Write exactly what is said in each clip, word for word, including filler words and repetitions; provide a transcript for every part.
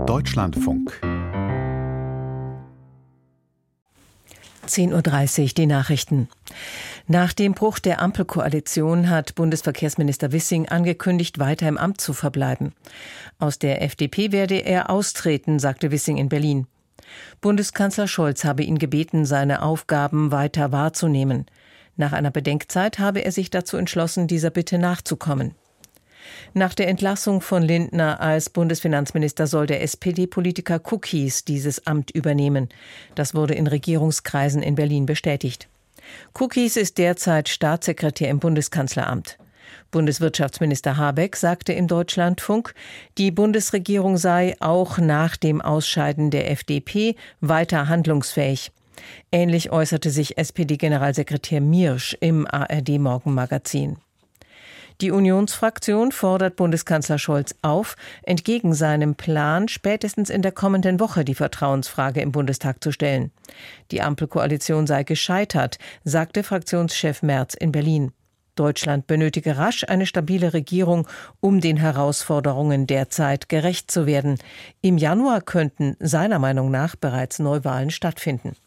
Deutschlandfunk. zehn Uhr dreißig, die Nachrichten. Nach dem Bruch der Ampelkoalition hat Bundesverkehrsminister Wissing angekündigt, weiter im Amt zu verbleiben. Aus der F D P werde er austreten, sagte Wissing in Berlin. Bundeskanzler Scholz habe ihn gebeten, seine Aufgaben weiter wahrzunehmen. Nach einer Bedenkzeit habe er sich dazu entschlossen, dieser Bitte nachzukommen. Nach der Entlassung von Lindner als Bundesfinanzminister soll der S P D-Politiker Kukis dieses Amt übernehmen. Das wurde in Regierungskreisen in Berlin bestätigt. Kukis ist derzeit Staatssekretär im Bundeskanzleramt. Bundeswirtschaftsminister Habeck sagte im Deutschlandfunk, die Bundesregierung sei auch nach dem Ausscheiden der F D P weiter handlungsfähig. Ähnlich äußerte sich S P D-Generalsekretär Miersch im A R D-Morgenmagazin. Die Unionsfraktion fordert Bundeskanzler Scholz auf, entgegen seinem Plan spätestens in der kommenden Woche die Vertrauensfrage im Bundestag zu stellen. Die Ampelkoalition sei gescheitert, sagte Fraktionschef Merz in Berlin. Deutschland benötige rasch eine stabile Regierung, um den Herausforderungen der Zeit gerecht zu werden. Im Januar könnten seiner Meinung nach bereits Neuwahlen stattfinden.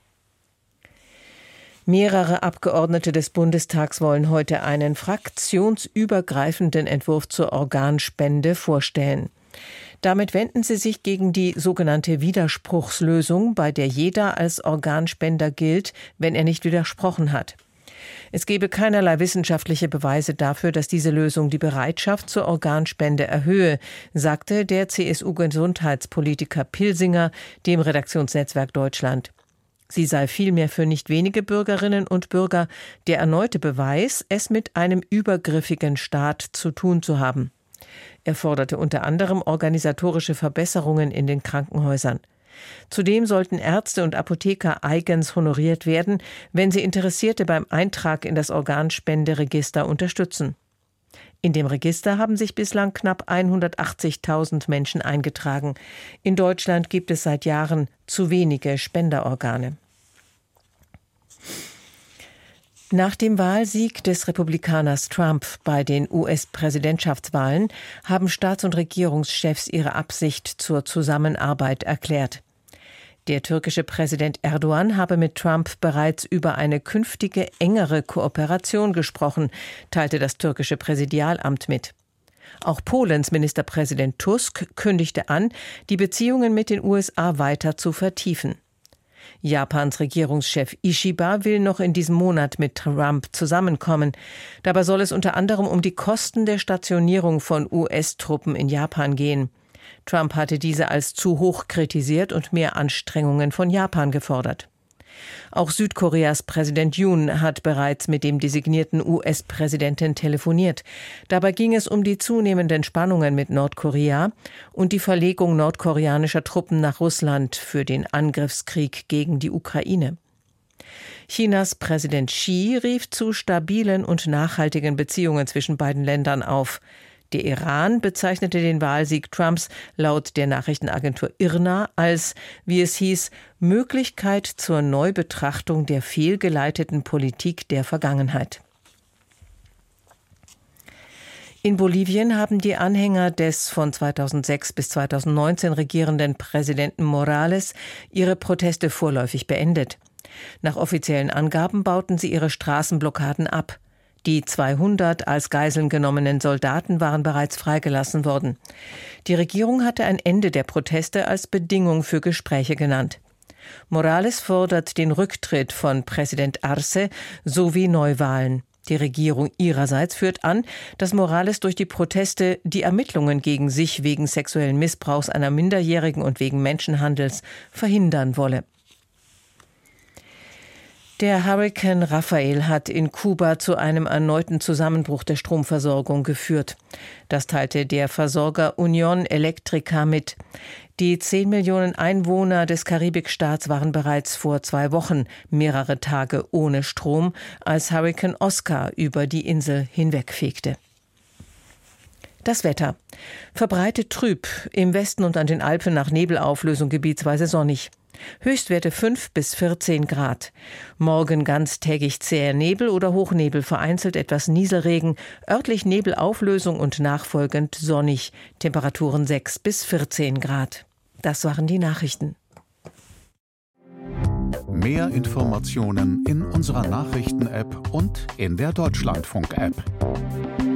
Mehrere Abgeordnete des Bundestags wollen heute einen fraktionsübergreifenden Entwurf zur Organspende vorstellen. Damit wenden sie sich gegen die sogenannte Widerspruchslösung, bei der jeder als Organspender gilt, wenn er nicht widersprochen hat. Es gebe keinerlei wissenschaftliche Beweise dafür, dass diese Lösung die Bereitschaft zur Organspende erhöhe, sagte der C S U-Gesundheitspolitiker Pilsinger dem Redaktionsnetzwerk Deutschland. Sie sei vielmehr für nicht wenige Bürgerinnen und Bürger der erneute Beweis, es mit einem übergriffigen Staat zu tun zu haben. Er forderte unter anderem organisatorische Verbesserungen in den Krankenhäusern. Zudem sollten Ärzte und Apotheker eigens honoriert werden, wenn sie Interessierte beim Eintrag in das Organspenderegister unterstützen. In dem Register haben sich bislang knapp hundertachtzigtausend Menschen eingetragen. In Deutschland gibt es seit Jahren zu wenige Spenderorgane. Nach dem Wahlsieg des Republikaners Trump bei den U S-Präsidentschaftswahlen haben Staats- und Regierungschefs ihre Absicht zur Zusammenarbeit erklärt. Der türkische Präsident Erdogan habe mit Trump bereits über eine künftige engere Kooperation gesprochen, teilte das türkische Präsidialamt mit. Auch Polens Ministerpräsident Tusk kündigte an, die Beziehungen mit den U S A weiter zu vertiefen. Japans Regierungschef Ishiba will noch in diesem Monat mit Trump zusammenkommen. Dabei soll es unter anderem um die Kosten der Stationierung von U S-Truppen in Japan gehen. Trump hatte diese als zu hoch kritisiert und mehr Anstrengungen von Japan gefordert. Auch Südkoreas Präsident Yoon hat bereits mit dem designierten U S-Präsidenten telefoniert. Dabei ging es um die zunehmenden Spannungen mit Nordkorea und die Verlegung nordkoreanischer Truppen nach Russland für den Angriffskrieg gegen die Ukraine. Chinas Präsident Xi rief zu stabilen und nachhaltigen Beziehungen zwischen beiden Ländern auf. Der Iran bezeichnete den Wahlsieg Trumps laut der Nachrichtenagentur I R N A als, wie es hieß, Möglichkeit zur Neubetrachtung der fehlgeleiteten Politik der Vergangenheit. In Bolivien haben die Anhänger des von zweitausendsechs bis zweitausendneunzehn regierenden Präsidenten Morales ihre Proteste vorläufig beendet. Nach offiziellen Angaben bauten sie ihre Straßenblockaden ab. Die zweihundert als Geiseln genommenen Soldaten waren bereits freigelassen worden. Die Regierung hatte ein Ende der Proteste als Bedingung für Gespräche genannt. Morales fordert den Rücktritt von Präsident Arce sowie Neuwahlen. Die Regierung ihrerseits führt an, dass Morales durch die Proteste die Ermittlungen gegen sich wegen sexuellen Missbrauchs einer Minderjährigen und wegen Menschenhandels verhindern wolle. Der Hurrikan Rafael hat in Kuba zu einem erneuten Zusammenbruch der Stromversorgung geführt. Das teilte der Versorger Unión Eléctrica mit. Die zehn Millionen Einwohner des Karibikstaats waren bereits vor zwei Wochen mehrere Tage ohne Strom, als Hurrikan Oscar über die Insel hinwegfegte. Das Wetter. Verbreitet trüb, im Westen und an den Alpen nach Nebelauflösung gebietsweise sonnig. Höchstwerte fünf bis vierzehn Grad. Morgen ganztägig zäher Nebel oder Hochnebel, vereinzelt etwas Nieselregen, örtlich Nebelauflösung und nachfolgend sonnig. Temperaturen sechs bis vierzehn Grad. Das waren die Nachrichten. Mehr Informationen in unserer Nachrichten-App und in der Deutschlandfunk-App.